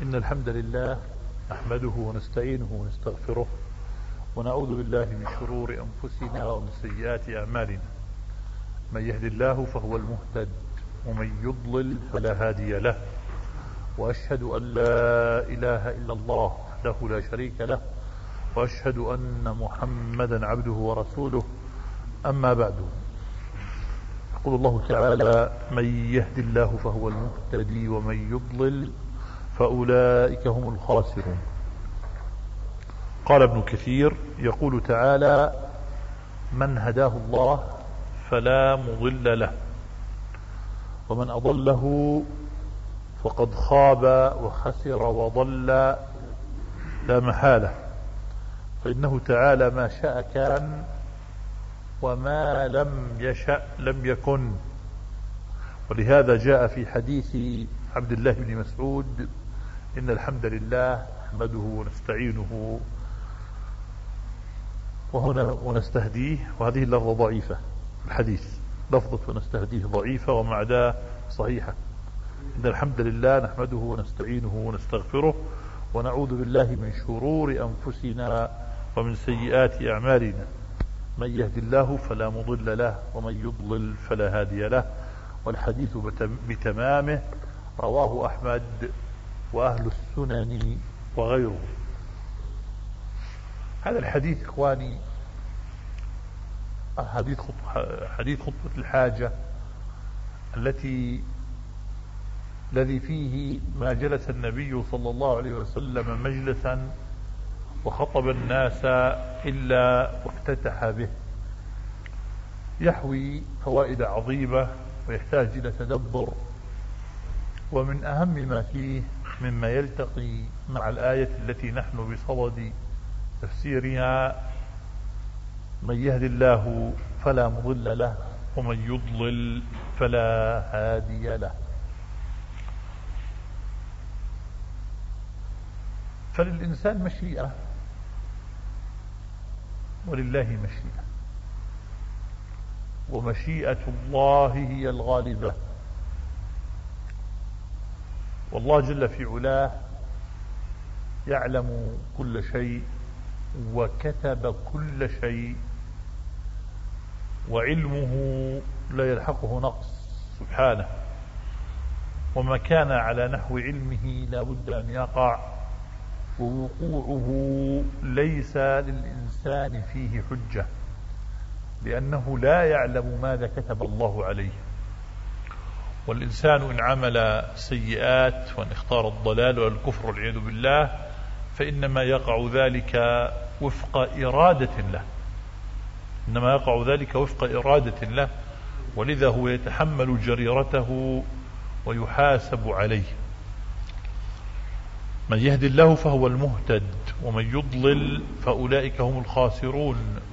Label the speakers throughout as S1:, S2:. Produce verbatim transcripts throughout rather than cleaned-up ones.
S1: إن الحمد لله نحمده ونستعينه ونستغفره ونعوذ بالله من شرور أنفسنا ومن سيئات أعمالنا. من يهد الله فهو المهتد ومن يضلل فلا هادي له، وأشهد أن لا إله إلا الله وحده لا شريك له، وأشهد أن محمدا عبده ورسوله. أما بعد، يقول الله تعالى: من يهد الله فهو المهتدي ومن يضلل فأولئك هم الخاسرون. قال ابن كثير يقول تعالى: من هداه الله فلا مضل له، ومن أضله فقد خاب وخسر وضل لا محالة، فإنه تعالى ما شاء كان وما لم يشأ لم يكن. ولهذا جاء في حديث عبد الله بن مسعود: إن الحمد لله نحمده ونستعينه وهنا ونستهديه. وهذه اللفظة ضعيفة، الحديث لفظة ونستهديه ضعيفة، ومع ذا صحيحة. إن الحمد لله نحمده ونستعينه ونستغفره ونعوذ بالله من شرور أنفسنا ومن سيئات أعمالنا. من يهد الله فلا مضل له ومن يضلل فلا هادي له. والحديث بتمامه رواه أحمد وأهل السنن وغيره. هذا الحديث إخواني حديث خطبة, حديث خطبة الحاجة التي الذي فيه ما جلس النبي صلى الله عليه وسلم مجلسا وخطب الناس إلا وافتتح به، يحوي فوائد عظيمة ويحتاج إلى تدبر. ومن أهم ما فيه مما يلتقي مع الآية التي نحن بصدد تفسيرها: من يهد الله فلا مضل له ومن يضلل فلا هادي له. فللإنسان مشيئة ولله مشيئة، ومشيئة الله هي الغالبة. والله جل في علاه يعلم كل شيء وكتب كل شيء، وعلمه لا يلحقه نقص سبحانه. وما كان على نحو علمه لا بد أن يقع، ووقوعه ليس للإنسان فيه حجة، لأنه لا يعلم ماذا كتب الله عليه. والإنسان إن عمل سيئات وإن اختار الضلال والكفر والعياذ بالله فإنما يقع ذلك وفق إرادة له، إنما يقع ذلك وفق إرادة له، ولذا هو يتحمل جريرته ويحاسب عليه. من يهد الله فهو المهتد ومن يضلل فأولئك هم الخاسرون.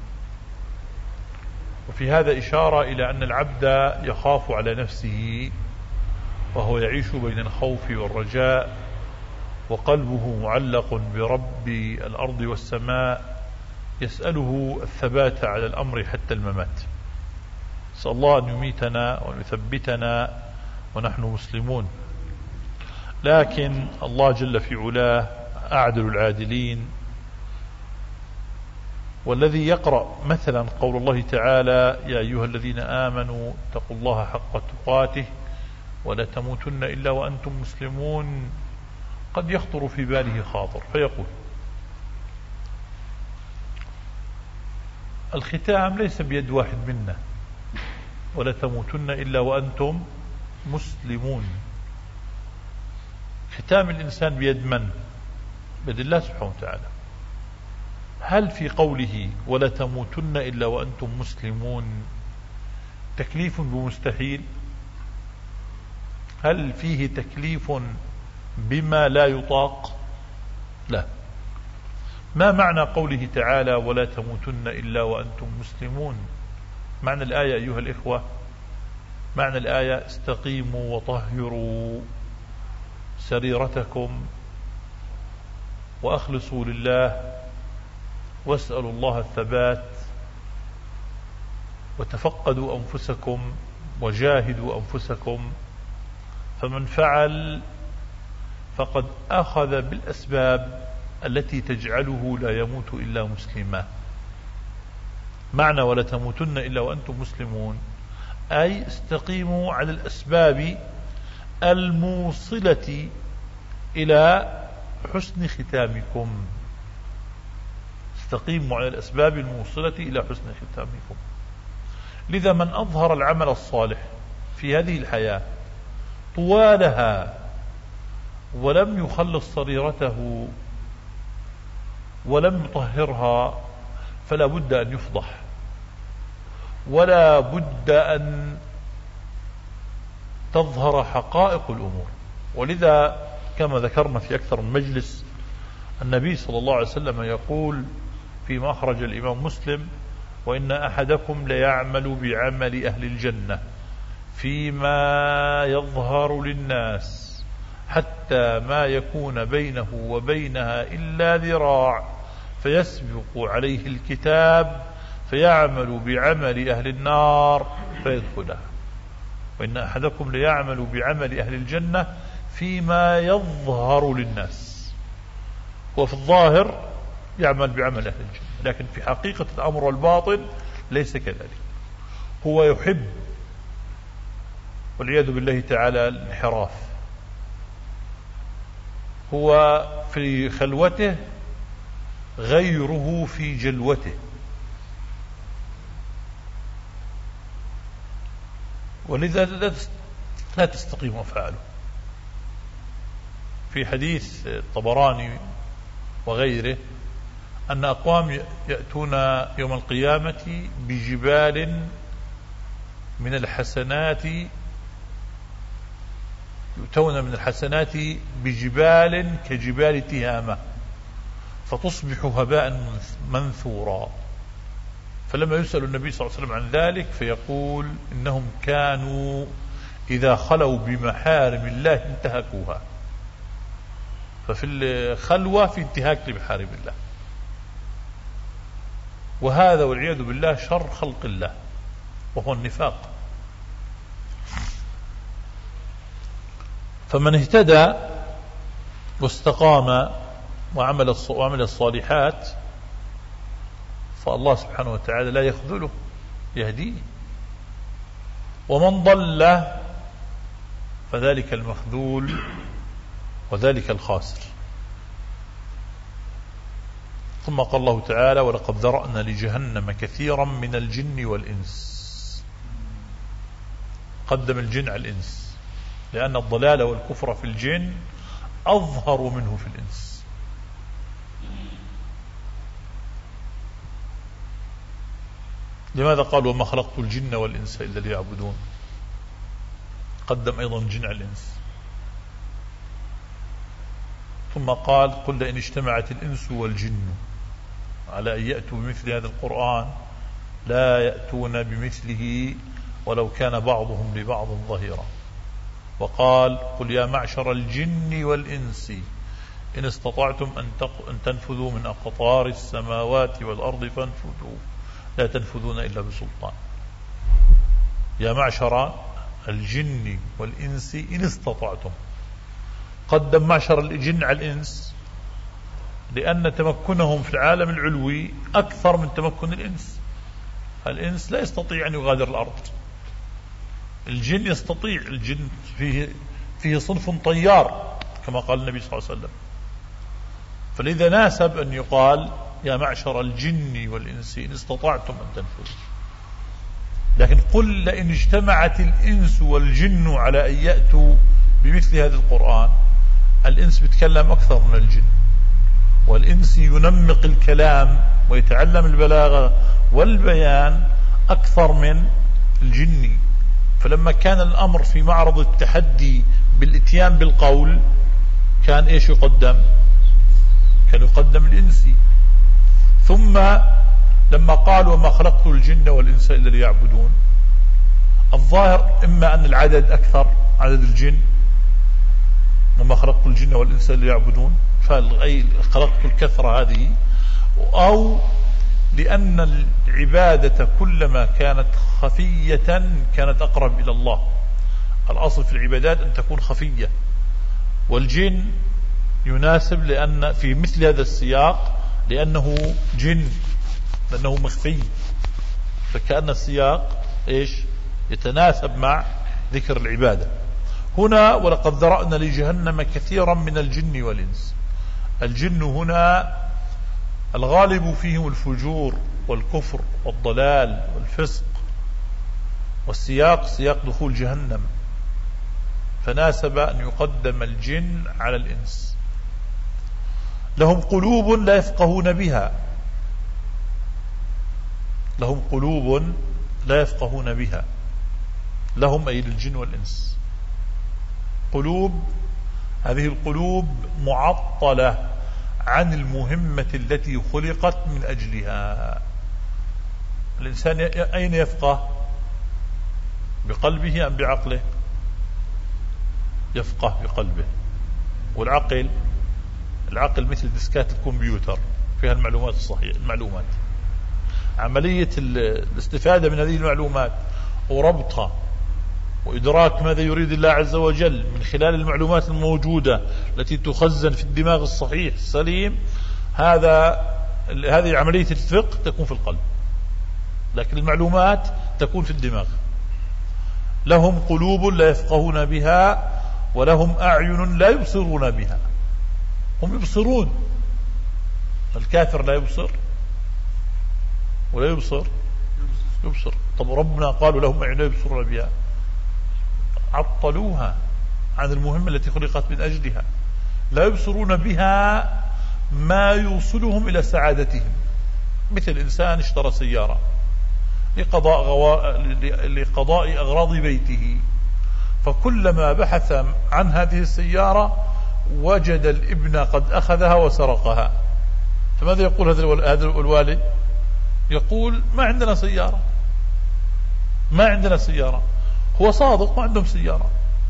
S1: وفي هذا إشارة إلى أن العبد يخاف على نفسه، وهو يعيش بين الخوف والرجاء، وقلبه معلق برب الأرض والسماء، يسأله الثبات على الأمر حتى الممات. نسأل الله أن يميتنا وأن يثبتنا ونحن مسلمون. لكن الله جل في علاه أعدل العادلين، والذي يقرأ مثلا قول الله تعالى: يا أيها الذين آمنوا اتقوا الله حق تقاته ولا تموتن إلا وأنتم مسلمون، قد يخطر في باله خاطر فيقول: الختام ليس بيد واحد منا، ولا تموتن إلا وأنتم مسلمون. ختام الإنسان بيد من؟ بيد الله سبحانه وتعالى. هل في قوله ولا تموتن إلا وأنتم مسلمون تكليف بمستحيل؟ هل فيه تكليف بما لا يطاق؟ لا. ما معنى قوله تعالى ولا تموتن إلا وأنتم مسلمون؟ معنى الآية أيها الإخوة، معنى الآية: استقيموا وطهروا سريرتكم وأخلصوا لله واسألوا الله الثبات وتفقدوا أنفسكم وجاهدوا أنفسكم. فمن فعل فقد أخذ بالأسباب التي تجعله لا يموت إلا مسلما. معنى ولا تموتن إلا وأنتم مسلمون أي استقيموا على الأسباب الموصلة إلى حسن ختامكم. استقيموا على الأسباب الموصلة إلى حسن ختامكم. لذا من أظهر العمل الصالح في هذه الحياة طوالها ولم يخلص سريرته ولم يطهرها فلا بد أن يفضح، ولا بد أن تظهر حقائق الأمور. ولذا كما ذكرنا في أكثر من مجلس النبي صلى الله عليه وسلم يقول فيما أخرج الإمام مسلم: وإن أحدكم ليعمل بعمل أهل الجنة فيما يظهر للناس حتى ما يكون بينه وبينها إلا ذراع فيسبق عليه الكتاب فيعمل بعمل أهل النار فيدخلها. وإن أحدكم ليعمل بعمل أهل الجنة فيما يظهر للناس، وفي الظاهر يعمل بعمل أهل الجنة، لكن في حقيقة الأمر والباطن ليس كذلك. هو يحب والعياذ بالله تعالى الانحراف. هو في خلوته غيره في جلوته. ولذا لا تستقيم أفعاله. في حديث الطبراني وغيره أن أقوام يأتون يوم القيامة بجبال من الحسنات، يؤتون من الحسنات بجبال كجبال تهامة فتصبح هباء منثورا. فلما يسأل النبي صلى الله عليه وسلم عن ذلك فيقول: إنهم كانوا إذا خلوا بمحارم الله انتهكوها. ففي الخلوة في انتهاك لمحارم الله، وهذا والعياذ بالله شر خلق الله وهو النفاق. فمن اهتدى واستقام وعمل وعمل الصالحات فالله سبحانه وتعالى لا يخذله، يهديه. ومن ضل فذلك المخذول وذلك الخاسر. ثم قال الله تعالى: ولقد ذرأنا لجهنم كثيرا من الجن والإنس. قدم الجن على الإنس لأن الضلال والكفر في الجن أظهر منه في الإنس. لماذا قال: وما خلقت الجن والإنس إلا ليعبدون؟ قدم أيضا الجن على الإنس. ثم قال: قل لئن اجتمعت الإنس والجن على أن يأتوا بمثل هذا القرآن لا يأتون بمثله ولو كان بعضهم لبعض ظهيرا. وقال: قل يا معشر الجن والإنس إن استطعتم أن تنفذوا من أقطار السماوات والأرض فانفذوا لا تنفذون إلا بسلطان. يا معشر الجن والإنس إن استطعتم. قدم معشر الجن على الإنس لأن تمكنهم في العالم العلوي أكثر من تمكن الإنس. الإنس لا يستطيع أن يغادر الأرض، الجن يستطيع. الجن فيه, فيه صنف طيار كما قال النبي صلى الله عليه وسلم. فلذا ناسب أن يقال: يا معشر الجن والإنس إن استطعتم أن تنفذوا. لكن قل لئن اجتمعت الإنس والجن على أن يأتوا بمثل هذا القرآن. الإنس بيتكلم أكثر من الجن، والإنس ينمق الكلام ويتعلم البلاغة والبيان أكثر من الجن. فلما كان الأمر في معرض التحدي بالإتيان بالقول كان إيش يقدم؟ كان يقدم الإنسي. ثم لما قالوا: وما خلقت الجن والإنس إلا ليعبدون، الظاهر إما أن العدد أكثر، عدد الجن، وما خلقت الجن والإنس إلا ليعبدون، فخلقت الكثرة هذه، أو لأن العبادة كلما كانت خفية كانت أقرب إلى الله. الأصل في العبادات أن تكون خفية، والجن يناسب لأن في مثل هذا السياق لأنه جن، لأنه مخفي، فكأن السياق إيش يتناسب مع ذكر العبادة. هنا ولقد ذرأنا لجهنم كثيرا من الجن والإنس. الجن هنا الغالب فيهم الفجور والكفر والضلال والفسق، والسياق سياق دخول جهنم، فناسب أن يقدم الجن على الإنس. لهم قلوب لا يفقهون بها، لهم قلوب لا يفقهون بها، لهم أي للجن والإنس قلوب، هذه القلوب معطلة عن المهمة التي خلقت من أجلها. الإنسان أين يفقه؟ بقلبه أم بعقله؟ يفقه بقلبه. والعقل، العقل مثل ديسكات الكمبيوتر فيها المعلومات الصحيحة، المعلومات عملية الاستفادة من هذه المعلومات وربطها وإدراك ماذا يريد الله عز وجل من خلال المعلومات الموجودة التي تخزن في الدماغ الصحيح السليم، هذا هذه عملية الفقه تكون في القلب، لكن المعلومات تكون في الدماغ. لهم قلوب لا يفقهون بها ولهم أعين لا يبصرون بها. هم يبصرون، الكافر لا يبصر ولا يبصر يبصر. طب ربنا قالوا لهم أعين لا يبصرون بها، عطلوها عن المهمة التي خلقت من أجلها. لا يبصرون بها ما يوصلهم إلى سعادتهم، مثل إنسان اشترى سيارة لقضاء, غوا... لقضاء أغراض بيته، فكلما بحث عن هذه السيارة وجد الابن قد أخذها وسرقها، فماذا يقول هذا الوالد؟ يقول ما عندنا سيارة، ما عندنا سيارة. هو صادق، ما عندهم سيارة.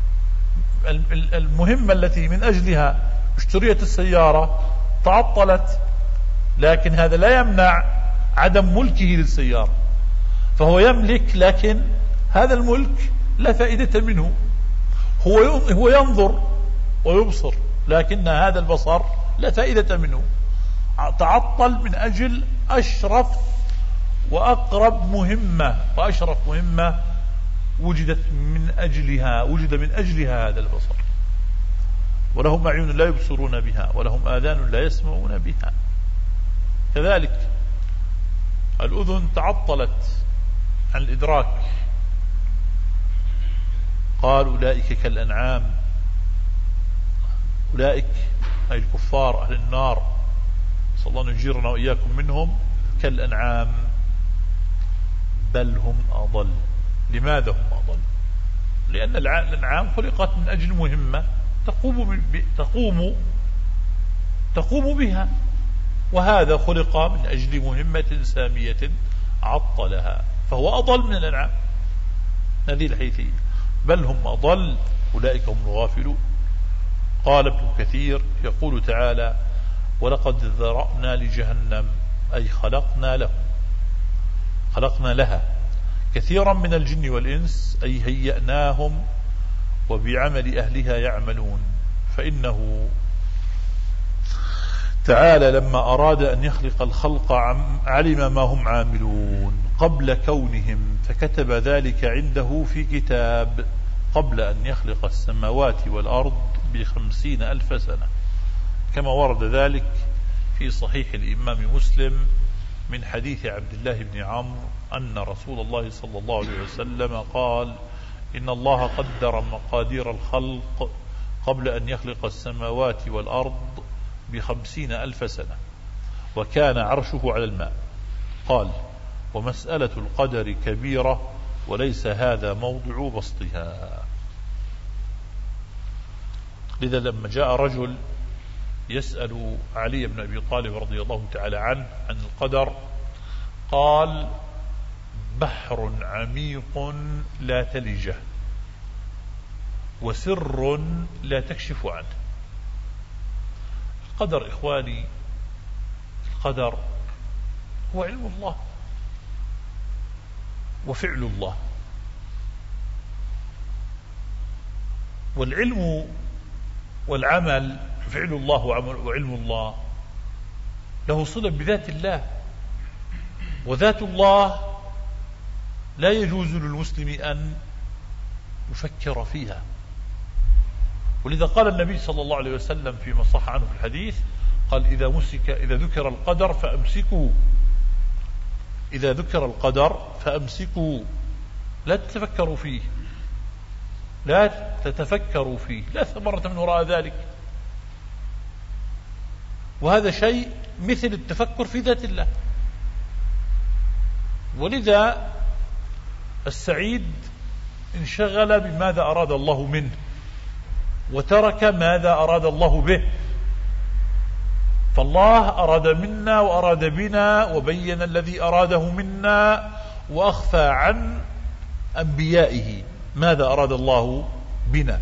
S1: المهمة التي من أجلها اشتريت السيارة تعطلت، لكن هذا لا يمنع عدم ملكه للسيارة، فهو يملك، لكن هذا الملك لا فائدة منه. هو هو ينظر ويبصر، لكن هذا البصر لا فائدة منه. تعطل من أجل أشرف وأقرب مهمة وأشرف مهمة وجدت من أجلها وجد من أجلها هذا البصر. ولهم أعين لا يبصرون بها ولهم آذان لا يسمعون بها. كذلك الأذن تعطلت عن الإدراك، قال أولئك كالأنعام، أولئك أي الكفار أهل النار، صلى الله أن يجيرنا وإياكم منهم، كالأنعام بل هم أضل. لماذا هم أضل؟ لأن الأنعام خلقت من أجل مهمة تقوم تقوم تقوم بها، وهذا خلق من أجل مهمة سامية عطلها، فهو أضل من الأنعام. هذه الحيثية، بل هم أضل أولئك هم الغافلون. قال ابن كثير يقول تعالى: ولقد ذرأنا لجهنم، أي خلقنا له خلقنا لها كثيرا من الجن والإنس، أي هيأناهم وبعمل أهلها يعملون. فإنه تعالى لما أراد أن يخلق الخلق علم ما هم عاملون قبل كونهم، فكتب ذلك عنده في كتاب قبل أن يخلق السماوات والأرض بخمسين ألف سنة، كما ورد ذلك في صحيح الإمام مسلم من حديث عبد الله بن عمرو أن رسول الله صلى الله عليه وسلم قال: إن الله قدر مقادير الخلق قبل أن يخلق السماوات والأرض بخمسين ألف سنة، وكان عرشه على الماء. قال: ومسألة القدر كبيرة وليس هذا موضع بسطها. لذا لما جاء رجل يسأل علي بن أبي طالب رضي الله تعالى عنه عن القدر، قال: بحر عميق لا تلجه، وسر لا تكشف عنه. القدر إخواني، القدر هو علم الله وفعل الله، والعلم والعمل فعل الله وعلم الله له صلة بذات الله، وذات الله لا يجوز للمسلم أن يفكر فيها. ولذا قال النبي صلى الله عليه وسلم فيما صح عنه في الحديث، قال إذا مسك إذا ذكر القدر فأمسكوا إذا ذكر القدر فأمسكوا، لا تتفكروا فيه، لا تتفكروا فيه، لا ثمرة من وراء ذلك. وهذا شيء مثل التفكر في ذات الله. ولذا السعيد انشغل بماذا أراد الله منه، وترك ماذا أراد الله به. فالله أراد منا وأراد بنا وبين الذي أراده منا، وأخفى عن أنبيائه ماذا أراد الله بنا.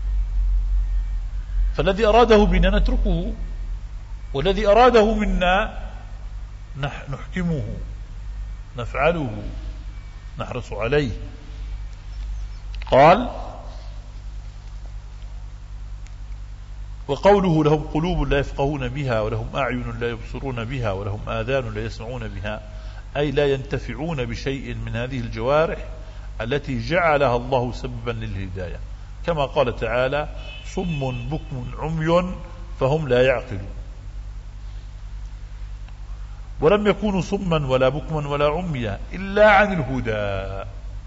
S1: فالذي أراده بنا نتركه، والذي أراده منا نحكمه، نفعله، نحرص عليه. قال: وقوله لهم قلوب لا يفقهون بها ولهم أعين لا يبصرون بها ولهم آذان لا يسمعون بها، أي لا ينتفعون بشيء من هذه الجوارح التي جعلها الله سببا للهداية، كما قال تعالى: صم بكم عمي فهم لا يعقلون. ولم يكونوا صما ولا بكما ولا عميا إلا عن الهدى.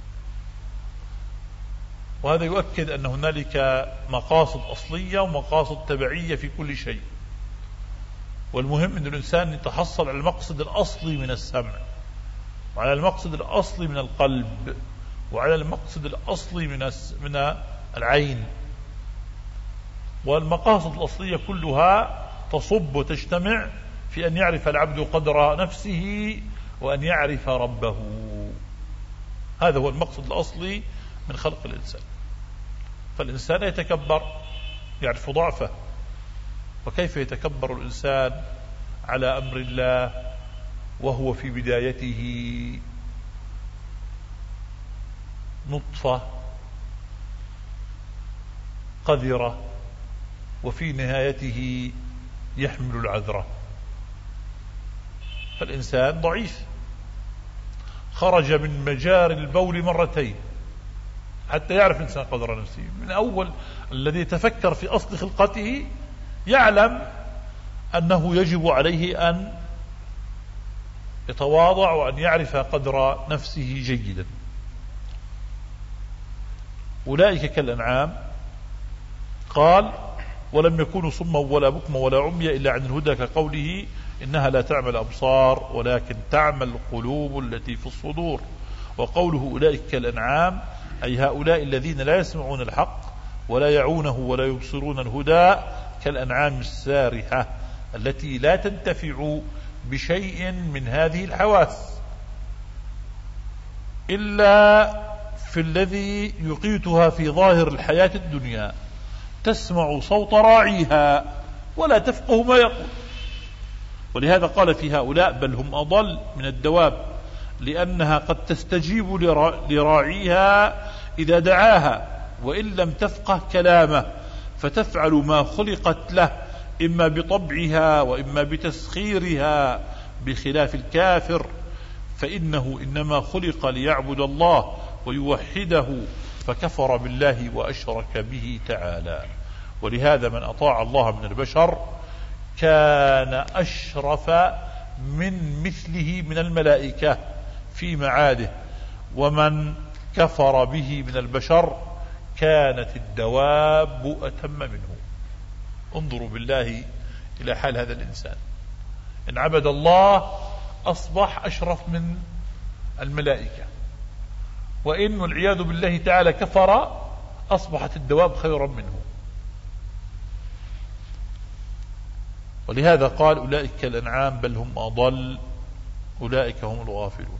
S1: وهذا يؤكد أن هنالك مقاصد أصلية ومقاصد تبعية في كل شيء. والمهم أن الإنسان يتحصل على المقصد الأصلي من السمع، وعلى المقصد الأصلي من القلب، وعلى المقصد الأصلي من من العين. والمقاصد الأصلية كلها تصب وتجتمع في أن يعرف العبد قدر نفسه وأن يعرف ربه. هذا هو المقصد الأصلي من خلق الإنسان. فالإنسان يتكبر، يعرف ضعفه. وكيف يتكبر الإنسان على أمر الله وهو في بدايته نطفة قذرة، وفي نهايته يحمل العذرة. فالإنسان ضعيف، خرج من مجاري البول مرتين حتى يعرف الإنسان قدر نفسه. من أول الذي يتفكر في أصل خلقته يعلم أنه يجب عليه أن يتواضع وأن يعرف قدر نفسه جيدا. أولئك كالأنعام. قال: ولم يكونوا صما ولا بكما ولا عميا إلا عن الهدى، كقوله: إنها لا تعمى الأبصار ولكن تعمى القلوب التي في الصدور. وقوله أولئك كالأنعام أي هؤلاء الذين لا يسمعون الحق ولا يعونه ولا يبصرون الهدى، كالأنعام السارحة التي لا تنتفع بشيء من هذه الحواس إلا في الذي يقيتها في ظاهر الحياة الدنيا، تسمع صوت راعيها ولا تفقه ما يقول. ولهذا قال في هؤلاء: بل هم أضل من الدواب، لأنها قد تستجيب لراعيها إذا دعاها وإن لم تفقه كلامه، فتفعل ما خلقت له إما بطبعها وإما بتسخيرها، بخلاف الكافر فإنه إنما خلق ليعبد الله ويوحده، فكفر بالله وأشرك به تعالى. ولهذا من أطاع الله من البشر كان أشرف من مثله من الملائكة في معاده، ومن كفر به من البشر كانت الدواب أتم منه. انظروا بالله إلى حال هذا الإنسان، إن عبد الله أصبح أشرف من الملائكة، وإن والعياذ بالله تعالى كفر أصبحت الدواب خيرا منه. ولهذا قال: أولئك كالأنعام بل هم أضل أولئك هم الغافلون.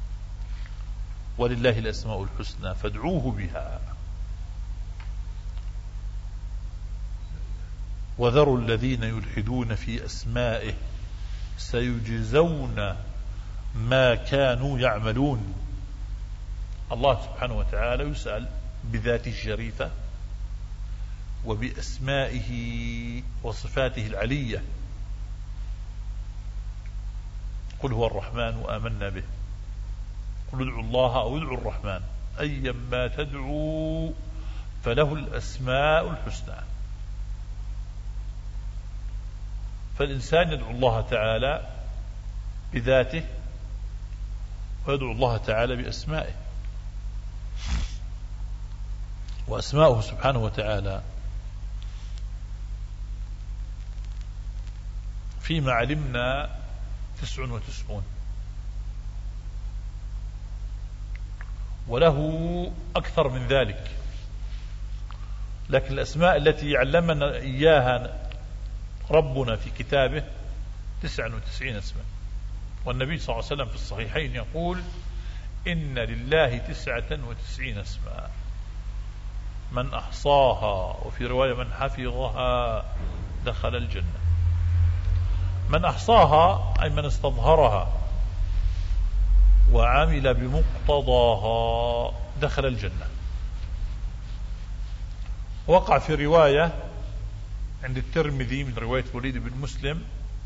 S1: ولله الأسماء الحسنى فادعوه بها وذروا الذين يلحدون في أسمائه سيجزون ما كانوا يعملون. الله سبحانه وتعالى يسأل بذاته الشريفة وبأسمائه وصفاته العلية. قل هو الرحمن وآمنا به، قل ادعوا الله أو ادعوا الرحمن أيما تدعوا فله الأسماء الحسنى. فالإنسان يدعو الله تعالى بذاته ويدعو الله تعالى بأسمائه، وأسماؤه سبحانه وتعالى فيما علمنا تسع وتسعون، وله أكثر من ذلك، لكن الأسماء التي علمنا إياها ربنا في كتابه تسع وتسعين اسما. والنبي صلى الله عليه وسلم في الصحيحين يقول إن لله تسعة وتسعين اسما من أحصاها، وفي رواية من حفظها دخل الجنة. من أحصاها أي من استظهرها وعمل بمقتضاها دخل الجنة. وقع في رواية عند الترمذي من رواية وليد بن مسلم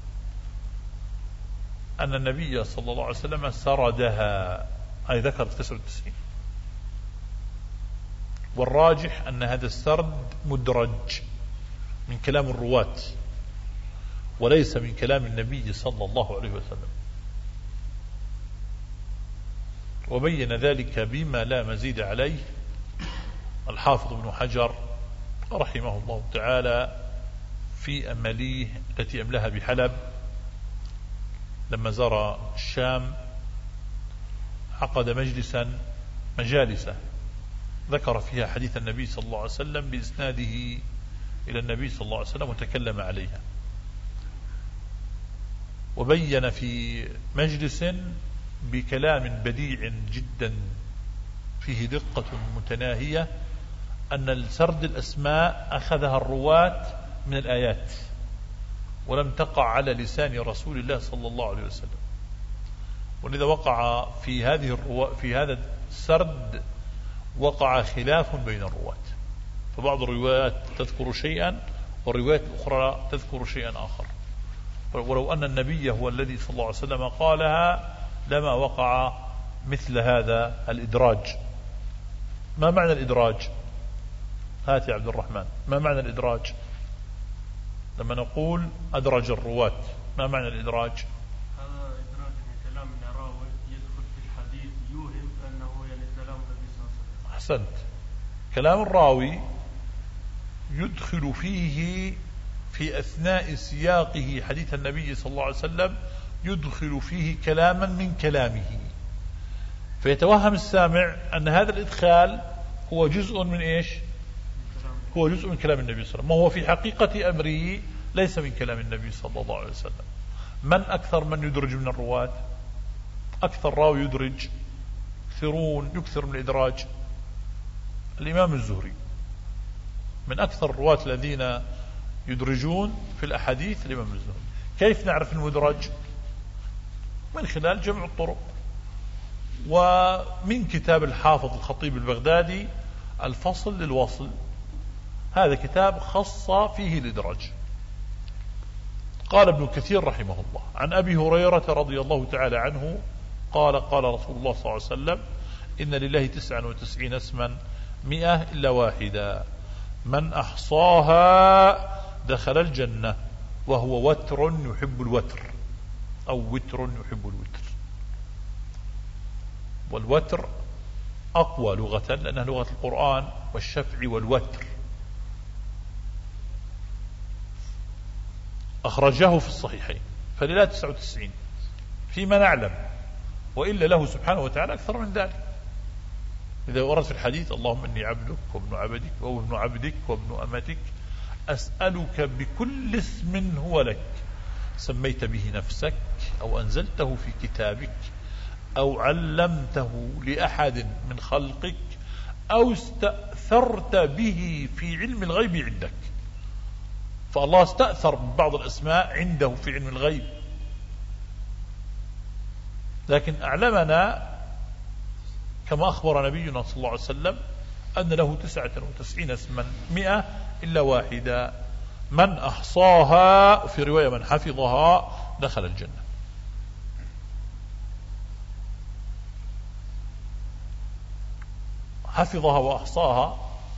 S1: أن النبي صلى الله عليه وسلم سردها، أي ذكر تسعة وتسعين. والراجح أن هذا السرد مدرج من كلام الرواة وليس من كلام النبي صلى الله عليه وسلم، وبين ذلك بما لا مزيد عليه الحافظ ابن حجر رحمه الله تعالى في أمليه التي أملها بحلب لما زار الشام، عقد مجلسا مجالسة ذكر فيها حديث النبي صلى الله عليه وسلم بإسناده إلى النبي صلى الله عليه وسلم وتكلم عليها، وبين في مجلس بكلام بديع جدا فيه دقة متناهية أن السرد الأسماء أخذها الرواة من الآيات ولم تقع على لسان رسول الله صلى الله عليه وسلم، ولذا وقع في هذه الرواة في هذا السرد وقع خلاف بين الرواة، فبعض الروايات تذكر شيئا والروايات الأخرى تذكر شيئا آخر، ولو أن النبي هو الذي صلى الله عليه وسلم قالها لما وقع مثل هذا الإدراج. ما معنى الإدراج؟ هات يا عبد الرحمن، ما معنى الإدراج؟ لما نقول أدرج الرواة ما معنى الإدراج؟
S2: هذا إدراج من كلام الراوي يدخل في الحديث يوهم أنه يعني كلام النبي صلى الله عليه وسلم.
S1: أحسنت. كلام الراوي يدخل فيه في أثناء سياقه حديث النبي صلى الله عليه وسلم يدخل فيه كلاما من كلامه، فيتوهم السامع أن هذا الإدخال هو جزء من إيش؟ هو جزء من كلام النبي صلى الله عليه وسلم، وهو في حقيقة أمره ليس من كلام النبي صلى الله عليه وسلم. من أكثر من يدرج من الرواة؟ أكثر راوي يدرج يكثرون يكثر من الإدراج الإمام الزهري، من أكثر الرواة الذين يدرجون في الأحاديث الإمام الزهري. كيف نعرف المدرج؟ من خلال جمع الطرق. ومن كتاب الحافظ الخطيب البغدادي الفصل للوصل، هذا كتاب خص فيه الإدراج. قال ابن كثير رحمه الله عن أبي هريرة رضي الله تعالى عنه قال قال رسول الله صلى الله عليه وسلم إن لله تسعا وتسعين اسما مئة إلا واحدا من أحصاها دخل الجنة وهو وتر يحب الوتر، أو وتر يحب الوتر. والوتر أقوى لغة لأنها لغة القرآن والشفع والوتر. أخرجه في الصحيحين، فلله تسعة وتسعين فيما نعلم، وإلا له سبحانه وتعالى أكثر من ذلك. إذا ورد في الحديث اللهم إني عبدك وابن عبدك وابن عبدك وابن أمتك أسألك بكل اسم هو لك سميت به نفسك أو أنزلته في كتابك أو علمته لأحد من خلقك أو استأثرت به في علم الغيب عندك. فالله استأثر ببعض الأسماء عنده في علم الغيب، لكن أعلمنا كما أخبر نبينا صلى الله عليه وسلم أن له تسعة وتسعين اسما مئة إلا واحدة، من أحصاها في رواية من حفظها دخل الجنة. حفظها وأحصاها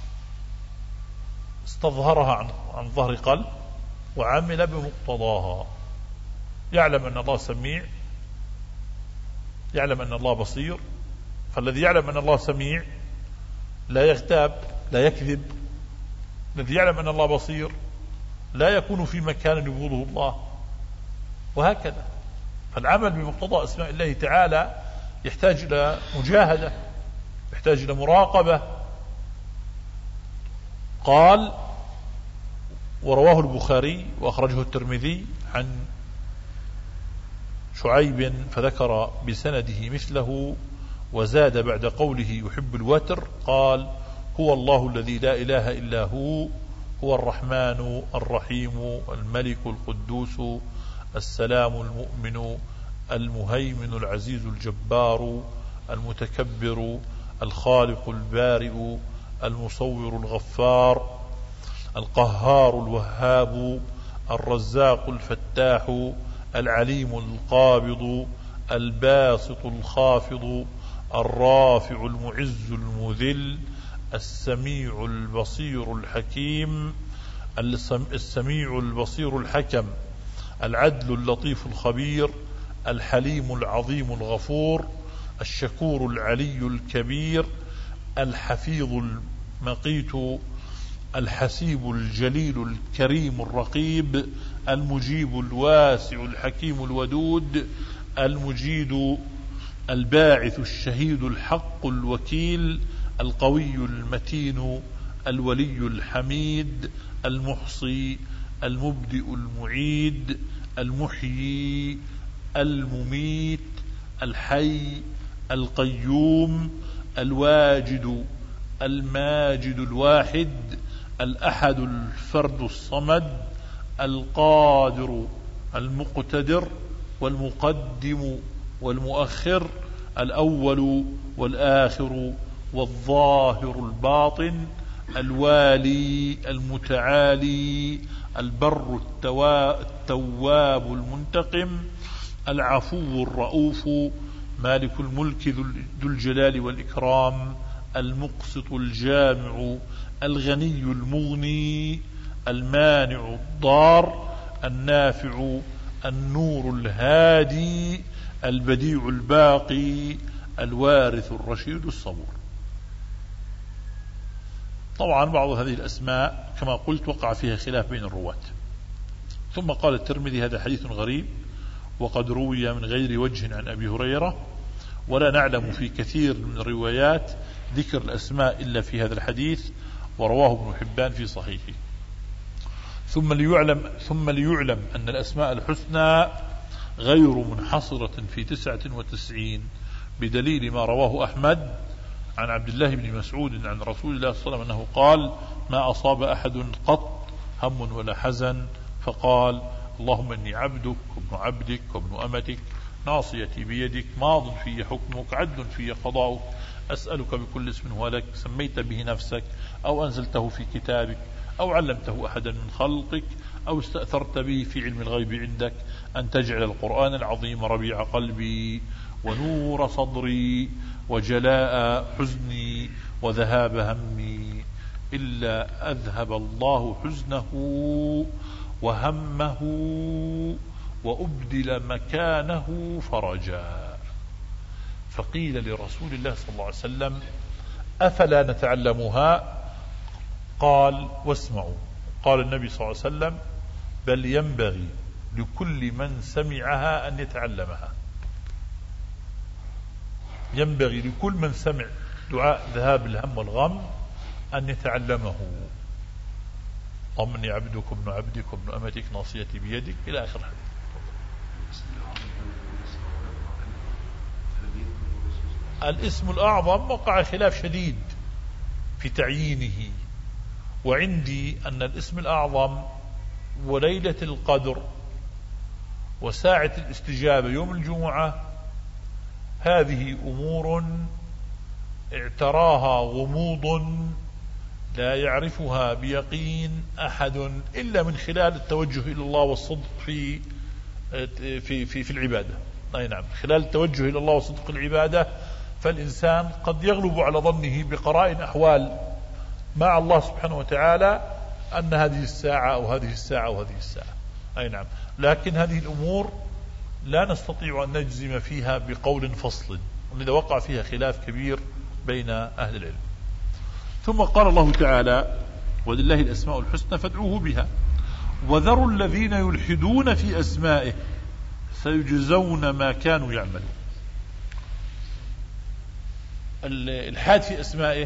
S1: استظهرها عن, عن ظهر قلب وعمل بمقتضاها، يعلم أن الله سميع، يعلم أن الله بصير، فالذي يعلم أن الله سميع لا يغتاب لا يكذب، الذي يعلم أن الله بصير لا يكون في مكان يبغضه الله، وهكذا. فالعمل بمقتضى أسماء الله تعالى يحتاج إلى مجاهدة، يحتاج إلى مراقبة. قال ورواه البخاري وأخرجه الترمذي عن شعيب فذكر بسنده مثله وزاد بعد قوله يحب الوتر قال هو الله الذي لا إله إلا هو، هو الرحمن الرحيم الملك القدوس السلام المؤمن المهيمن العزيز الجبار المتكبر الخالق البارئ المصور الغفار القهار الوهاب الرزاق الفتاح العليم القابض الباسط الخافض الرافع المعز المذل السميع البصير الحكيم السميع البصير الحكم العدل اللطيف الخبير الحليم العظيم الغفور الشكور العلي الكبير الحفيظ المقيت الحسيب الجليل الكريم الرقيب المجيب الواسع الحكيم الودود المجيد الباعث الشهيد الحق الوكيل القوي المتين الولي الحميد المحصي المبدئ المعيد المحيي المميت الحي القيوم الواجد الماجد الواحد الأحد الفرد الصمد القادر المقتدر والمقدم والمؤخر الأول والآخر والظاهر الباطن الوالي المتعالي البر التواب المنتقم العفو الرؤوف مالك الملك ذو الجلال والإكرام المقسط الجامع الغني المغني المانع الضار النافع النور الهادي البديع الباقي الوارث الرشيد الصبور. طبعا بعض هذه الأسماء كما قلت وقع فيها خلاف بين الرواة. ثم قال الترمذي هذا حديث غريب وقد روي من غير وجه عن أبي هريرة، ولا نعلم في كثير من الروايات ذكر الأسماء إلا في هذا الحديث، ورواه ابن حبان في صحيحه. ثم ليعلم, ثم ليعلم أن الأسماء الحسنى غير منحصرة في تسعة وتسعين بدليل ما رواه أحمد عن عبد الله بن مسعود عن رسول الله صلى الله عليه وسلم أنه قال ما أصاب أحد قط هم ولا حزن فقال اللهم إني عبدك وابن عبدك وابن أمتك ناصيتي بيدك ماض في حكمك عدل في قضاؤك أسألك بكل اسم هو لك سميت به نفسك أو أنزلته في كتابك أو علمته أحدا من خلقك أو استأثرت به في علم الغيب عندك أن تجعل القرآن العظيم ربيع قلبي ونور صدري وجلاء حزني وذهاب همي إلا أذهب الله حزنه وهمه وأبدل مكانه فرجا. فقيل لرسول الله صلى الله عليه وسلم أفلا نتعلمها؟ قال واسمعوا. قال النبي صلى الله عليه وسلم بل ينبغي لكل من سمعها أن يتعلمها. ينبغي لكل من سمع دعاء ذهاب الهم والغم أن يتعلمه. اللهم إني عبدك ابن عبدك وابن أمتك ناصيتي بيدك إلى آخر الحديث. الاسم الأعظم وقع خلاف شديد في تعيينه، وعندي أن الاسم الأعظم وليلة القدر وساعة الاستجابة يوم الجمعة هذه أمور اعتراها غموض لا يعرفها بيقين أحد إلا من خلال التوجه إلى الله والصدق في في في, في العبادة. أي نعم، خلال التوجه إلى الله وصدق العبادة، فالإنسان قد يغلب على ظنه بقرائن أحوال مع الله سبحانه وتعالى أن هذه الساعة أو هذه الساعة أو هذه الساعة. أي نعم، لكن هذه الأمور لا نستطيع أن نجزم فيها بقول فصل، ولذا وقع فيها خلاف كبير بين أهل العلم. ثم قال الله تعالى: ولله الأسماء الحسنى فادعوه بها وذروا الذين يلحدون في أسمائه سيجزون ما كانوا يعملون. الإلحاد في أسمائه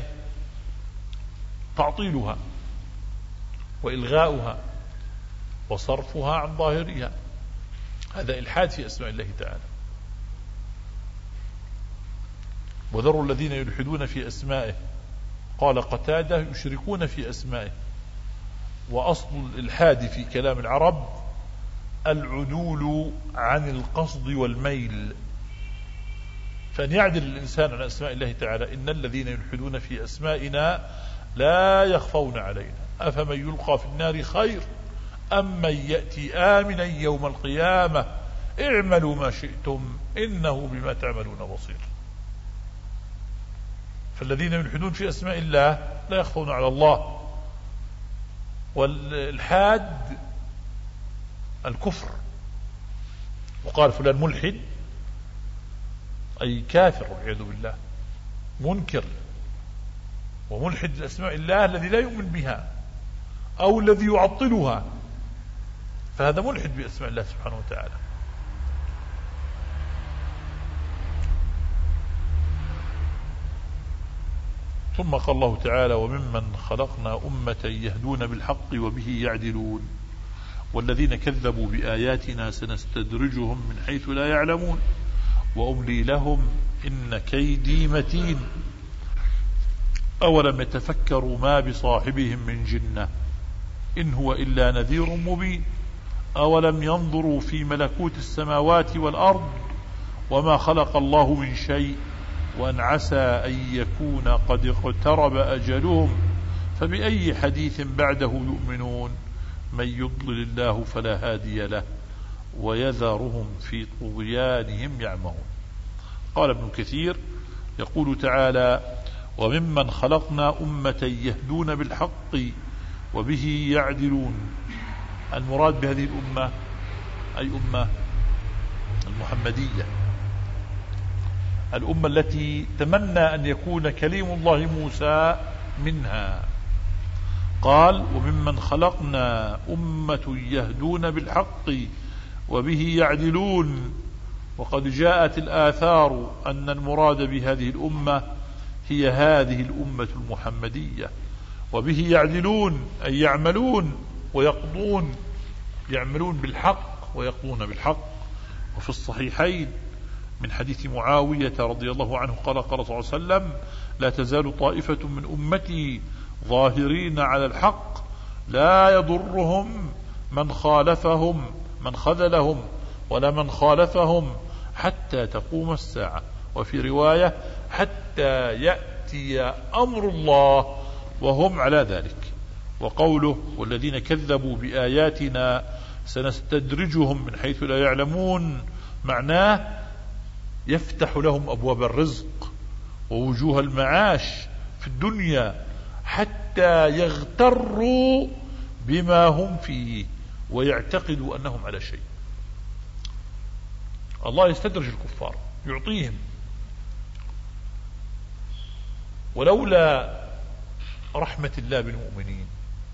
S1: تعطيلها وإلغاؤها وصرفها عن ظاهرها، هذا إلحاد في أسماء الله تعالى. وذروا الذين يلحدون في أسمائه، قال قتادة: يشركون في أسمائه. وأصل الإلحاد في كلام العرب العدول عن القصد والميل، فأن يعدل الإنسان عن أسماء الله تعالى: إن الذين يلحدون في أسمائنا لا يخفون علينا أفمن يلقى في النار خير أم من يأتي آمنا يوم القيامة اعملوا ما شئتم إنه بما تعملون بصير. فالذين يلحدون في أسماء الله لا يخفون على الله. والإلحاد الكفر، وقال فلان ملحد أي كافر والعياذ بالله، منكر وملحد لأسماء الله الذي لا يؤمن بها أو الذي يعطلها، فهذا ملحد بأسماء الله سبحانه وتعالى. ثم قال الله تعالى: وممن خلقنا أمة يهدون بالحق وبه يعدلون والذين كذبوا بآياتنا سنستدرجهم من حيث لا يعلمون وأملي لهم إن كيدي متين أولم يتفكروا ما بصاحبهم من جنة إن هو إلا نذير مبين أولم ينظروا في ملكوت السماوات والأرض وما خلق الله من شيء وأن عسى أن يكون قد اقترب أجلهم فبأي حديث بعده يؤمنون من يضلل الله فلا هادي له ويذرهم في طغيانهم يعمهون. قال ابن كثير يقول تعالى: وممن خلقنا أمة يهدون بالحق وبه يعدلون. المراد بهذه الأمة أي أمة المحمدية، الأمة التي تمنى أن يكون كليم الله موسى منها. قال: وممن خلقنا أمة يهدون بالحق وبه يعدلون. وقد جاءت الآثار أن المراد بهذه الأمة هي هذه الأمة المحمدية. وبه يعدلون أي يعملون ويقضون، يعملون بالحق ويقضون بالحق. وفي الصحيحين من حديث معاوية رضي الله عنه قال: قال صلى الله عليه وسلم: لا تزال طائفة من أمتي ظاهرين على الحق لا يضرهم من خالفهم من خذلهم ولا من خالفهم حتى تقوم الساعة. وفي رواية: حتى يأتي أمر الله وهم على ذلك. وقوله: والذين كذبوا بآياتنا سنستدرجهم من حيث لا يعلمون، معناه يفتح لهم أبواب الرزق ووجوه المعاش في الدنيا حتى يغتروا بما هم فيه ويعتقدوا أنهم على شيء. الله يستدرج الكفار يعطيهم. ولولا رحمة الله بالمؤمنين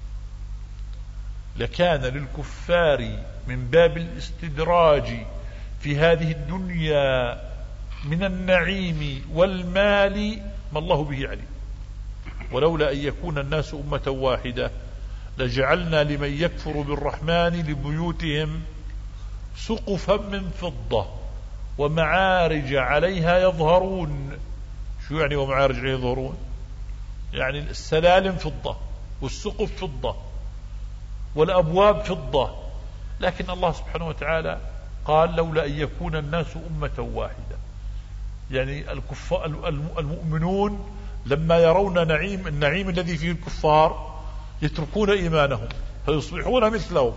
S1: لكان للكفار من باب الاستدراج في هذه الدنيا من النعيم والمال ما الله به عليم. ولولا أن يكون الناس أمة واحدة لجعلنا لمن يكفر بالرحمن لبيوتهم سقفا من فضة ومعارج عليها يظهرون. شو يعني ومعارج عليها يظهرون؟ يعني السلالم فضة والسقف فضة والأبواب فضة. لكن الله سبحانه وتعالى قال: لولا أن يكون الناس أمة واحدة، يعني الكفار المؤمنون لما يرون نعيم النعيم الذي فيه الكفار يتركون إيمانهم فيصبحون مثلهم.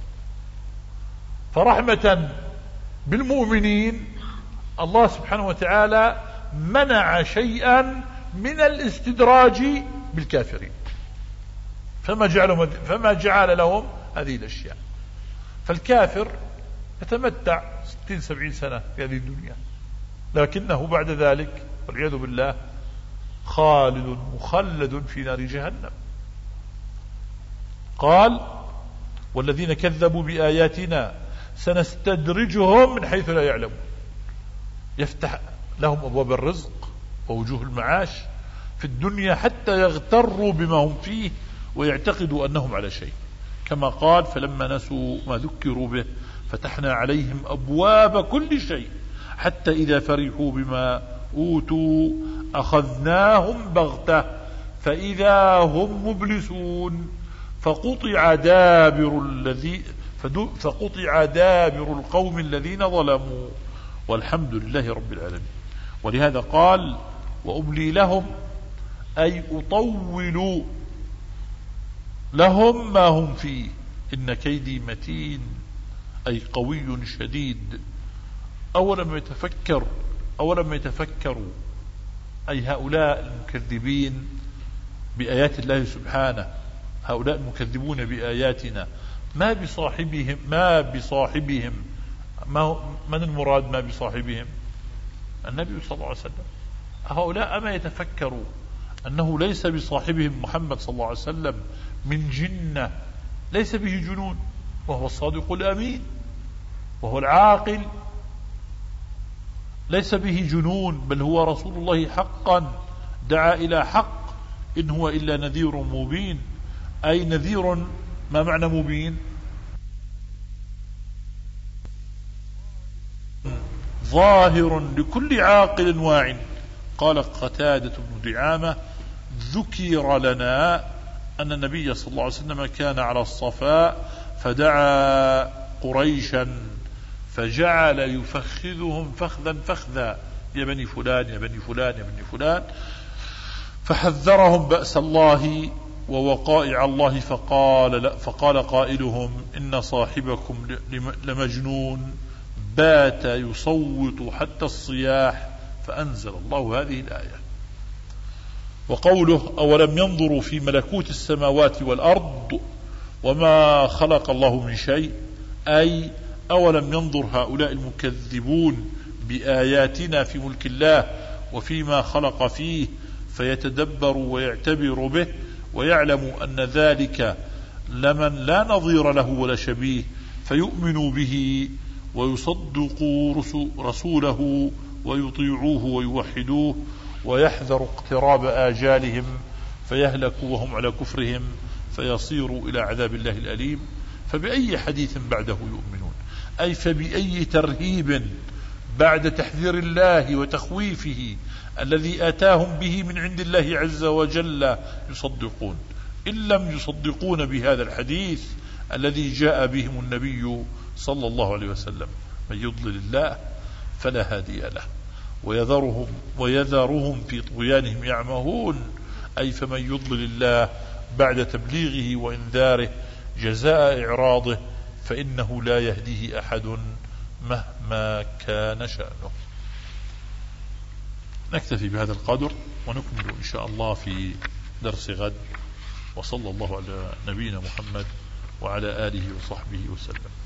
S1: فرحمة بالمؤمنين الله سبحانه وتعالى منع شيئا من الاستدراج بالكافرين، فما جعل, فما جعل لهم هذه الأشياء. فالكافر يتمتع ستين سبعين سنة في هذه الدنيا، لكنه بعد ذلك والعياذ بالله خالد مخلد في نار جهنم. قال والذين كذبوا بآياتنا سنستدرجهم من حيث لا يعلمون، يفتح لهم أبواب الرزق ووجوه المعاش في الدنيا حتى يغتروا بما هم فيه ويعتقدوا أنهم على شيء، كما قال فلما نسوا ما ذكروا به فتحنا عليهم أبواب كل شيء حتى إذا فرحوا بما أوتوا أخذناهم بغتة فإذا هم مبلسون فقطع دابر الذي فقطع دابر القوم الذين ظلموا والحمد لله رب العالمين. ولهذا قال وأملي لهم أي أطول لهم ما هم فيه إن كيدي متين أي قوي شديد. أولا يتفكر أولا يتفكروا أي هؤلاء المكذبين بآيات الله سبحانه، هؤلاء المكذبون بآياتنا ما بصاحبهم ما بصاحبهم ما من المراد ما بصاحبهم؟ النبي صلى الله عليه وسلم. هؤلاء أما يتفكروا أنه ليس بصاحبهم محمد صلى الله عليه وسلم من جنة، ليس به جنون، وهو الصادق الأمين وهو العاقل، ليس به جنون بل هو رسول الله حقا دعا إلى حق إن هو إلا نذير مبين. أي نذير ما معنى مبين؟ ظاهر لكل عاقل واع. قال قتادة بن دعامة ذكر لنا أن النبي صلى الله عليه وسلم كان على الصفاء فدعا قريشا فجعل يفخذهم فخذا فخذا يا بني فلان يا بني فلان يا بني فلان، فحذرهم بأس الله ووقائع الله فقال, لا فقال قائلهم إن صاحبكم لمجنون بات يصوت حتى الصياح، فأنزل الله هذه الآية. وقوله أولم ينظروا في ملكوت السماوات والأرض وما خلق الله من شيء، أي أولم ينظر هؤلاء المكذبون بآياتنا في ملك الله وفيما خلق فيه فيتدبروا ويعتبروا به ويعلموا أن ذلك لمن لا نظير له ولا شبيه، فيؤمنوا به ويصدقوا رسوله ويطيعوه ويوحدوه، ويحذر اقتراب آجالهم فيهلكوا وهم على كفرهم فيصيروا إلى عذاب الله الأليم. فبأي حديث بعده يؤمنون؟ أي فبأي ترهيب بعد تحذير الله وتخويفه الذي آتاهم به من عند الله عز وجل يصدقون؟ إن لم يصدقون بهذا الحديث الذي جاء بهم النبي صلى الله عليه وسلم. من يضلل الله فلا هادي له ويذرهم, ويذرهم في طغيانهم يعمهون. أي فمن يضلل الله بعد تبليغه وإنذاره جزاء إعراضه فإنه لا يهديه أحد مهما كان شأنه. نكتفي بهذا القدر ونكمل إن شاء الله في درس غد، وصلى الله على نبينا محمد وعلى آله وصحبه وسلم.